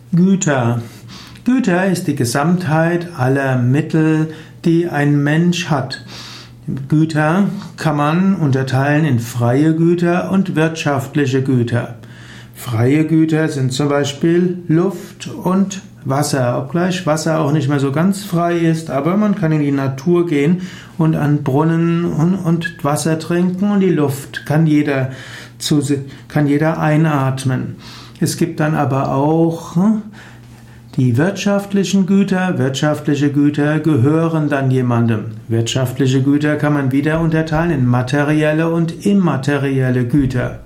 Güter. Güter ist die Gesamtheit aller Mittel, die ein Mensch hat. Güter kann man unterteilen in freie Güter und wirtschaftliche Güter. Freie Güter sind zum Beispiel Luft und Wasser, obgleich Wasser auch nicht mehr so ganz frei ist, aber man kann in die Natur gehen und an Brunnen und Wasser trinken und die Luft kann jeder einatmen. Es gibt dann aber auch die wirtschaftlichen Güter. Wirtschaftliche Güter gehören dann jemandem. Wirtschaftliche Güter kann man wieder unterteilen in materielle und immaterielle Güter.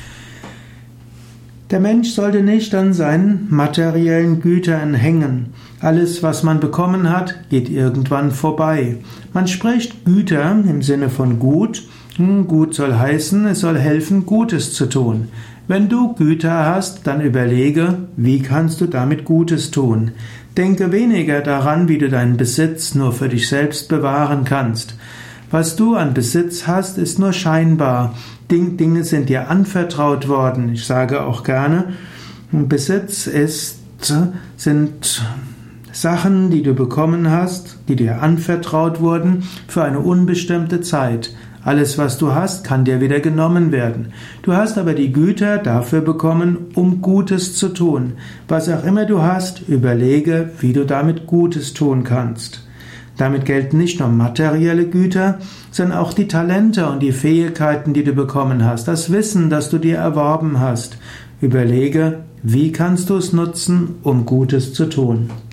Der Mensch sollte nicht an seinen materiellen Gütern hängen. Alles, was man bekommen hat, geht irgendwann vorbei. Man spricht Güter im Sinne von Gut. Gut soll heißen, es soll helfen, Gutes zu tun. Wenn du Güter hast, dann überlege, wie kannst du damit Gutes tun. Denke weniger daran, wie du deinen Besitz nur für dich selbst bewahren kannst. Was du an Besitz hast, ist nur scheinbar. Dinge sind dir anvertraut worden. Ich sage auch gerne, Besitz sind Sachen, die du bekommen hast, die dir anvertraut wurden, für eine unbestimmte Zeit. Alles, was du hast, kann dir wieder genommen werden. Du hast aber die Güter dafür bekommen, um Gutes zu tun. Was auch immer du hast, überlege, wie du damit Gutes tun kannst. Damit gelten nicht nur materielle Güter, sondern auch die Talente und die Fähigkeiten, die du bekommen hast, das Wissen, das du dir erworben hast. Überlege, wie kannst du es nutzen, um Gutes zu tun.